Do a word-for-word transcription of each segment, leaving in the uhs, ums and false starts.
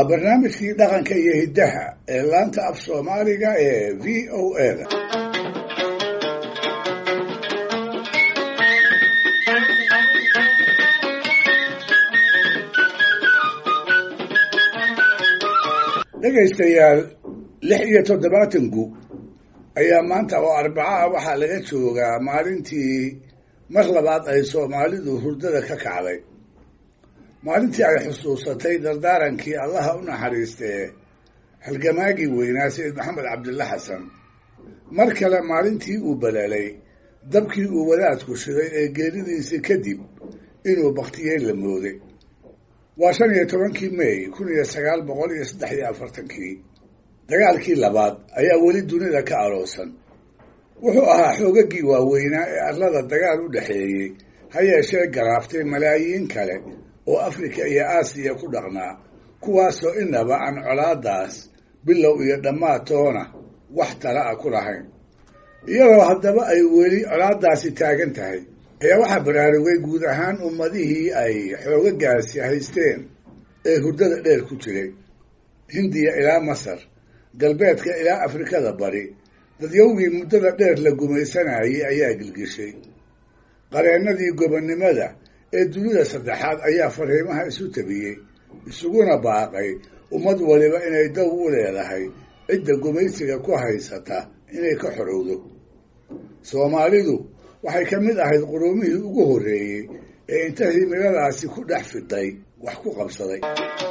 waa barnaamijkii dhaqanka iyo hiddaha ee laanta af soomaaliga ee v o a da dhegaystayaal lix iyo toddobaatan gu ayaa maanta oo arbaca ah waxaa laga joogaa maalintii mar labaad ay soomaalidu hurdada ka kacday maalintii ay xusuusatay dardaarankii allaha u naxariistee halgamaagii weynaa sayid maxamed cabdilla xasan mar kale maalintii uu balaalay dabkii uu wadaadku shiday ee geeridiisii kadib inuu baktiyey la mooday waa shan iyo tobankii may kun iyo sagaal boqol iyo saddex iyo afartankii dagaalkii labaad ayaa weli dunida ka aloosan wuxuu ahaa xoogagii waaweynaa ee arlada dagaal u dhexeeyey ha yeeshee garaaftay malaayiin kale oo afrika iyo aasiya ku dhaqnaa kuwaasoo inaba aan colaadaas bilow iyo dhammaad toona wax tala a ku lahayn iyadoo haddaba ay weli colaadaasi taagan tahay ayaa waxaa baraarugay guud ahaan ummadihii ay xoogagaasi haysteen ee hurdada dheer ku jiray hindiya ilaa masar galbeedka ilaa afrikada bari dadyowgii muddada dheer la gumaysanayay ayaa gilgishay qareennadii gobonnimada ee dunida saddexaad ayaa fariimaha isu tabiyey isuguna baaqay ummad waliba inay daw u leedahay cidda gumaysiga ku haysata inay ka xorowdo soomaalidu waxay ka mid ahayd quruumihii ugu horreeyey ee inta himiladaasi ku dhex fiday wax ku qabsaday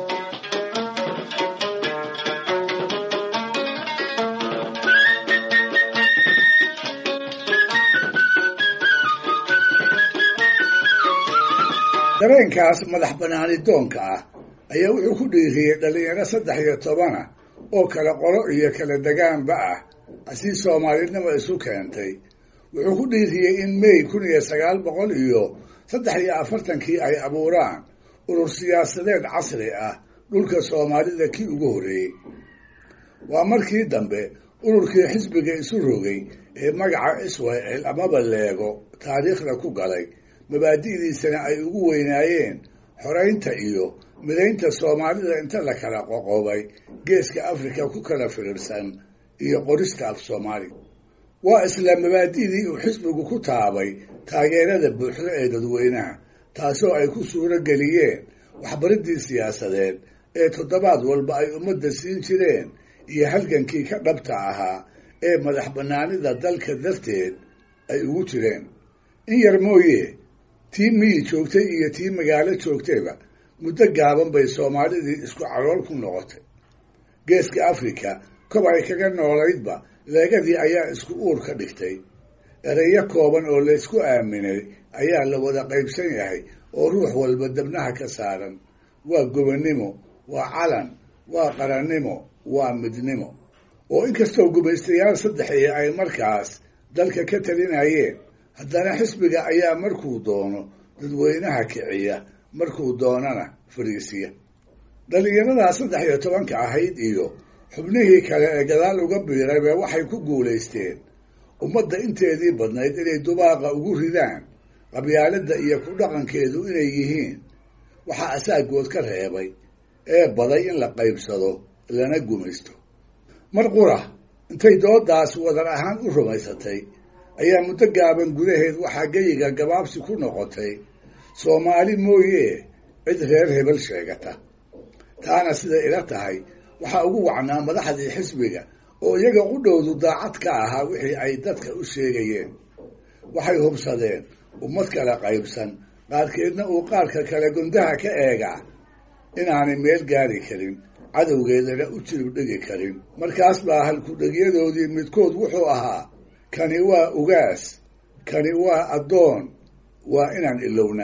dareenkaas madax banaani doonka ah ayaa wuxuu ku dhiiriyey dhallinyaro saddex iyo tobana oo kala qolo iyo kala degaanba ah asii soomaalinima isu keentay wuxuu ku dhiiriyey in may kun iyo sagaal boqol iyo saddex iyo afartankii ay abuuraan urur siyaasadeed casri ah dhulka soomaalida kii ugu horreeyey waa markii dambe ururkii xisbiga isu rogay ee magaca israel amaba leego taariikhda ku galay mabaadi'diisana ay ugu weynaayeen xoraynta iyo midaynta soomaalida inta la kala qoqobay geeska afrika ku kala firirsan iyo qorista af soomaaliga waa isla mabaadi'dii uu xisbigu ku taabay taageerada buuxda ee dadweynaha taasoo ay ku suuro geliyeen waxbaridii siyaasadeed ee toddobaad walba ay ummadda siin jireen iyo halgankii ka dhabta ahaa ee madax bannaanida dalka darteed ay ugu jireen in yar mooye tii miyi joogtay iyo tii magaalo joogtayba muddo gaaban bay soomaalidii isku calool ku noqotay geeska afrika kob ay kaga noolaydba leegadii ayaa isku uur ka dhigtay ereyo kooban oo laysku aaminay ayaa la wada qaybsan yahay oo ruux walba dabnaha ka saaran waa gobonnimo waa calan waa qarannimo waa midnimo oo inkastoo gumaystayaal saddexii ay markaas dalka ka talinayeen haddana xisbiga ayaa markuu doono dadweynaha kiciya markuu doonana fariisiya dhallinyaradaa saddex iyo tobanka ahayd iyo xubnihii kale ee gadaal uga biirayba waxay ku guulaysteen ummadda inteedii badnayd inay dubaaqa ugu ridaan qabyaaladda iyo ku dhaqankeedu inay yihiin waxaa asaagood ka reebay ee baday in la qaybsado lana gumaysto mar qura intay doodaas wadar ahaan u rumaysatay ayaa muddo gaaban gudaheed waxaa geyiga gabaabsi ku noqotay soomaali mooye cid reer hebel sheegata taana siday ila tahay waxaa ugu wacnaa madaxdii xisbiga oo iyaga u dhowdu daacad ka ahaa wixii ay dadka u sheegayeen waxay hubsadeen ummad kala qaybsan qaarkeedna uu qaarka kale gundaha ka eegaa inaanay meel gaari karin cadowgeedana u jirib dhigi karin markaas baa halku-dhegyadoodii midkood wuxuu ahaa kani waa ugaas kani waa addoon waa inaan ilowna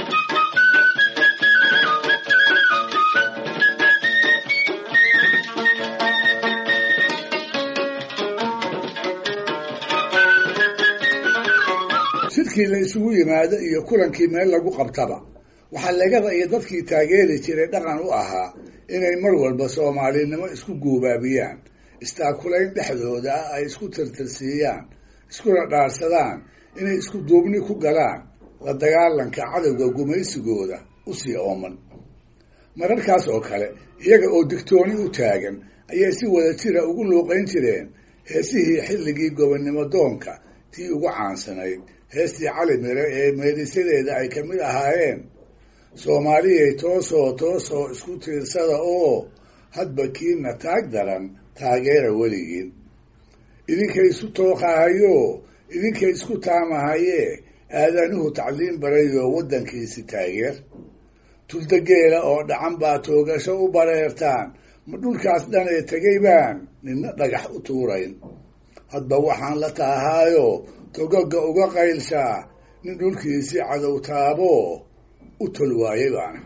shirkii la isugu yimaado iyo kulankii meel lagu qabtaba waxaa legada iyo dadkii taageeri jiray dhaqan u ahaa inay mar walba soomaalinimo isku guubaabiyaan istaakulayn dhexdooda ah ay isku tirtirsiiyaan iskuna dhaarsadaan inay isku duubni ku galaan la dagaalanka cadowga gumaysigooda u sii ooman mararkaas oo kale iyaga oo digtooni u taagan ayay si wada jira ugu luuqayn jireen heesihii xilligii gobonnimo doonka tii ugu caansanayd heestii cali mire ee meedhisadeeda ay ka mid ahaayeen soomaaliyay toosoo toosoo isku tiirsada oo hadba kiina taag daran taageera weligiin idinkay isu tooqahayo idinkay isku taamahayee aadanuhu tacliin barayoo waddankiisi taageer tuldageela oo dhacan baa toogasho u bareertaan ma dhulkaas dhanee tegay baan ninna dhagax u tuurayn hadba waxaan la taahaayo togoga uga qaylshaa nin dhulkiisii cadow taabo u tol waayay baan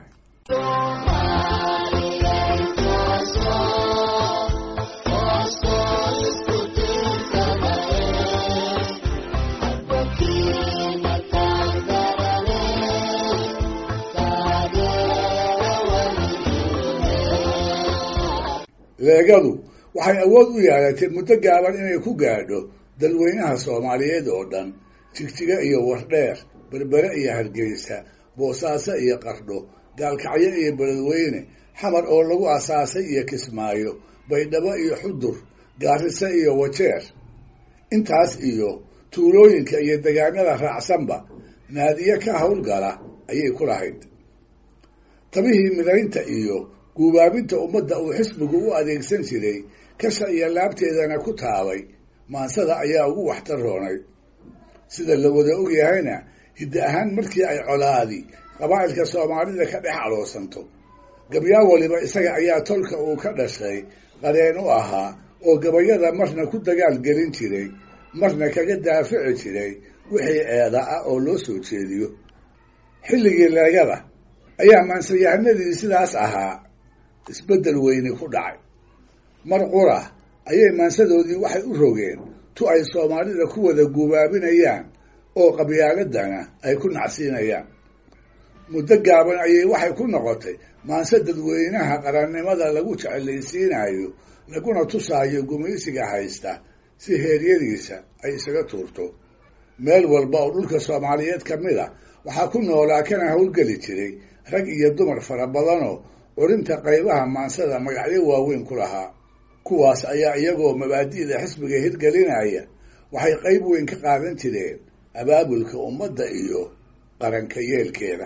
leegadu waxay awood u yeelatay muddo gaaban inay ku gaadho dalweynaha soomaaliyeed oo dhan jigjiga iyo wardheer berbere iyo hargeysa boosaaso iyo qardho gaalkacyo iyo beledweyne xamar oo lagu asaasay iyo kismaayo baydhabo iyo xudur gaariso iyo wajeer intaas iyo tuulooyinka iyo degaanada raacsanba naadiye ka howlgala ayay ku lahayd tabihii midaynta iyo guubaabinta ummadda uu xisbigu u adeegsan jiray kasha iyo laabteedana ku taabay maansada ayaa ugu waxtar roonay sida la wada og yahayna hiddi ahaan markii ay colaadi qabaa'ilka soomaalida ka dhex aloosanto gabyaa waliba isaga ayaa tolka uu ka dhashay qareen u ahaa oo gabayada marna ku dagaal gelin jiray marna kaga daafici jiray wixii eeda ah oo loo soo jeediyo xilligii leegada ayaa maansayahanadii sidaas ahaa isbeddel weyni ku dhacay mar qura ayay maansadoodii waxay u rogeen tu ay soomaalida ku wada guubaabinayaan oo qabyaaladana ay ku nacsiinayaan muddo gaaban ayay waxay ku noqotay maanse dadweynaha qarannimada lagu jecelaysiinayo laguna tusaayo gumaysiga haysta si heeryadiisa ay isaga tuurto meel walba oo dhulka soomaaliyeed ka mid a waxaa ku noolaa kana howlgeli jiray rag iyo dumar fara badanoo curinta qaybaha maansada magacyo waaweyn ku lahaa kuwaas ayaa iyagoo mabaadi'da xisbiga hirgelinaya waxay qayb weyn ka qaadan jireen abaabulka ummadda iyo qaranka yeelkeeda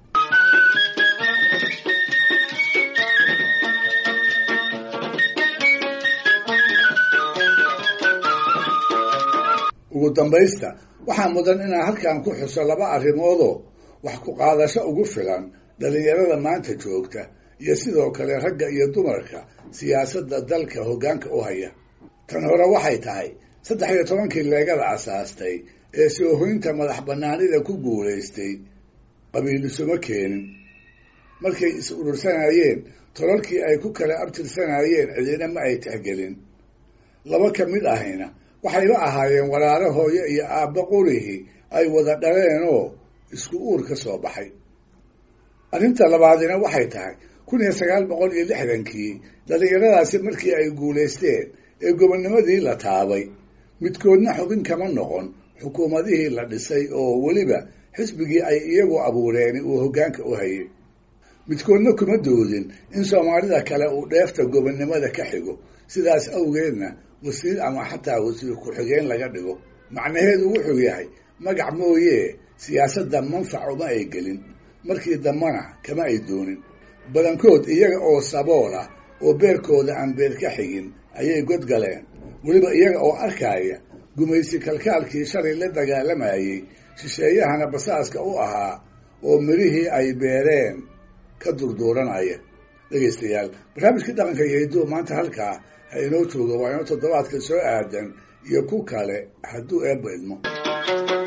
ugu dambaysta waxaa mudan inaan halkan ku xuso laba arrimoodoo wax ku qaadasho ugu filan dhallinyarada maanta joogta iyo sidoo kale ragga iyo dumarka siyaasadda dalka hoggaanka u haya tan hore waxay tahay saddex iyo tobankii leegada asaastay ee soohoynta madax bannaanida ku guulaystay qabiilisuma keenin markay is urursanayeen tolalkii ay ku kala abtirsanayeen cidina ma ay tixgelin laba ka mid ahayna waxayba ahaayeen walaalo hooyo iyo aabba qurihii ay wada dhaleenoo isku uur ka soo baxay arrinta labaadina waxay tahay kun iyo sagaal boqol iyo lixdankii dhallinyaradaasi markii ay guulaysteen ee gobonnimadii la taabay midkoodna xubin kama noqon xukuumadihii la dhisay oo weliba xisbigii ay iyagu abuureen uu hoggaanka u hayay midkoodna kuma doodin in soomaalida kale uu dheefta gobonnimada ka xigo sidaas awgeedna wasiir ama xataa wasiir ku-xigeen laga dhigo macnaheedu wuxuu yahay magac mooyee siyaasadda manfac uma ay gelin markii dambana kama ay doonin badankood iyaga oo sabool ah oo beerkooda aan beer ka xigin ayay godgaleen weliba iyaga oo arkaya gumaysi kalkaalkii shalay la dagaalamayey shisheeyahana basaaska u ahaa oo mirihii ay beereen ka durduuranaya dhegaystayaal barnaamijkii dhaqanka iyo hidduu maanta halkaa ha inoo joogo waa inoo toddobaadka soo aadan iyo ku kale hadduu eebba idmo